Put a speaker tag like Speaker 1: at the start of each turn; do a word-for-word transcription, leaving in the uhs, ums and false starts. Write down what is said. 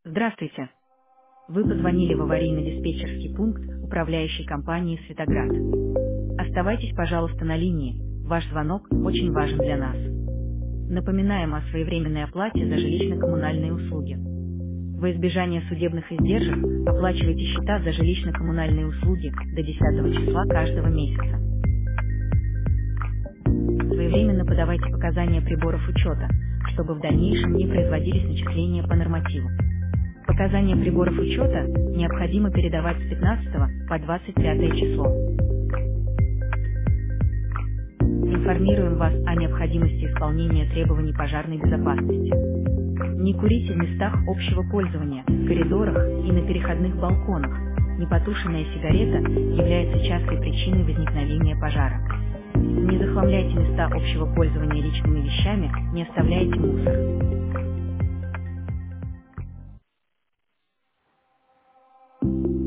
Speaker 1: Здравствуйте. Вы позвонили в аварийно-диспетчерский пункт управляющей компании «Светоград». Оставайтесь, пожалуйста, на линии. Ваш звонок очень важен для нас. Напоминаем о своевременной оплате за жилищно-коммунальные услуги. Во избежание судебных издержек оплачивайте счета за жилищно-коммунальные услуги до десятого числа каждого месяца. Своевременно подавайте показания приборов учета, чтобы в дальнейшем не производились начисления по нормативу. Показания приборов учета необходимо передавать с пятнадцатого по двадцать пятое число. Информируем вас о необходимости исполнения требований пожарной безопасности. Не курите в местах общего пользования, в коридорах и на переходных балконах. Непотушенная сигарета является частой причиной возникновения пожара. Не захламляйте места общего пользования личными вещами, не оставляйте мусор.